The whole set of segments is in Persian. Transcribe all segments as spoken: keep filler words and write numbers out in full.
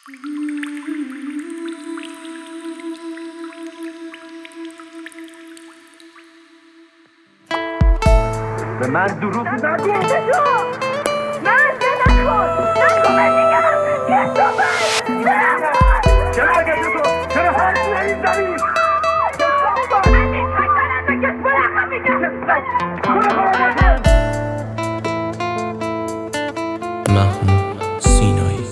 به من دروغ نگو. مرد نکن نکن بگم که تو من چرا اگه تو چرا حال نمیزنی؟ من نیستم دارم به کس برخم میگم. محمود سینایی،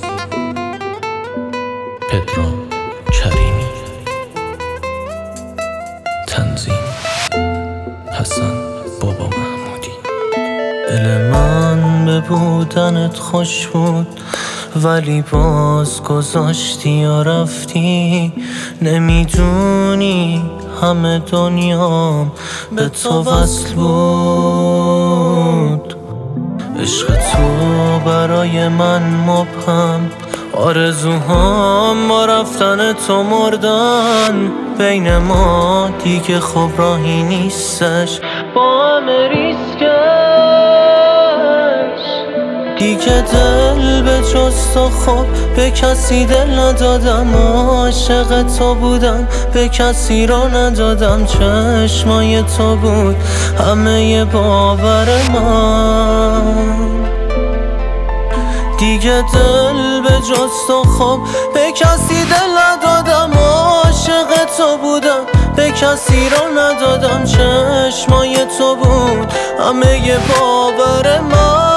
پدرام کریمی، تنظیم حسن بابا محمودی. دل من به بودنت خوش بود ولی باز گذاشتی یا رفتی. نمیدونی همه دنیام به تو وصل بود. عشق تو برای من مبهم، آرزوهام با رفتن تو مردن. بین ما دیگه خب راهی نیستش با همه ریسکش. دیگه دل به جز تو خب به کسی دل ندادم. عاشق تو بودم به کسی را ندادم. چشمای تو بود همه باور من. دیگه دل به جز تو خب به کسی دل ندادم. عاشق تو بودم به کسی را ندادم. چشمای تو بود همه باور من.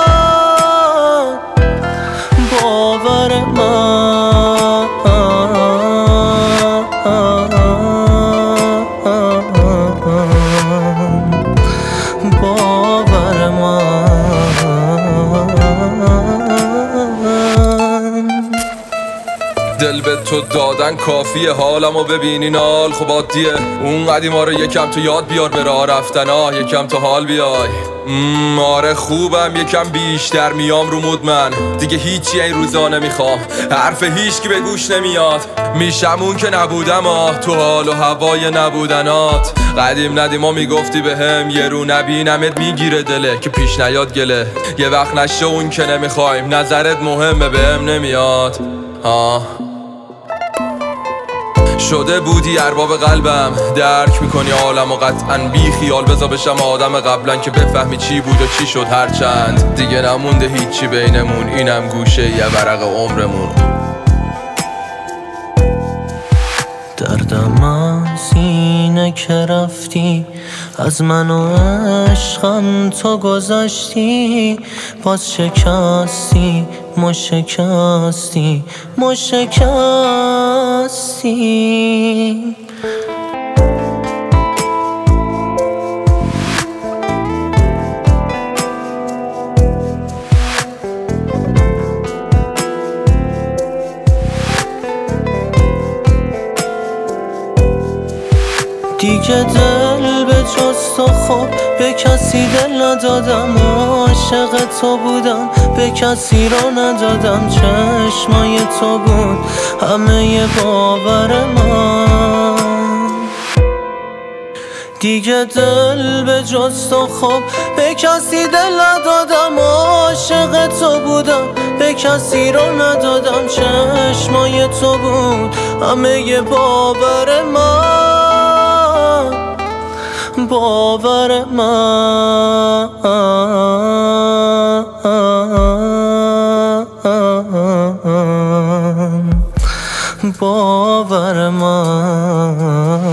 باور من باور من. دل به تو دادن کافیه حالمو ببینی نال. خب عادیه اون قدیما رو یکم تو یاد بیار به راه رفتن. آه یکم تو حال بیای. مم آره خوبم یکم بیشتر میام رو مود من. دیگه هیچی این روزا نمیخوام. حرف هیچ کی به گوش نمیاد. میشم اون که نبودم آه تو حال و هوای نبودنات. قدیم ندیما میگفتی به هم یه رو نبینمت میگیره دله که پیش نیاد گله. یه وقت نشه اون که نمیخوایم. نظرت مهمه به هم نمیاد. آه شده بودی ارباب قلبم. درک میکنی عالم و قطعا بی خیال بذار بشم آدم قبلا که بفهمی چی بود و چی شد. هرچند دیگه نمونده هیچی بینمون. اینم گوشه یه ورق عمرمون. دردم از اینه که رفتی از من و عشقم تو گذاشتی. باز شکستی ما شکستی ما شکستی. دیگه دل به جز تو خب به کسی دل ندادم. عاشق تو بودم به کسی را ندادم. چشمای تو بود همه باور من. دیگه دل به جز تو خب به کسی دل ندادم. عاشق تو بودم به کسی را ندادم. چشمای تو بود همه باور من. باور من باور من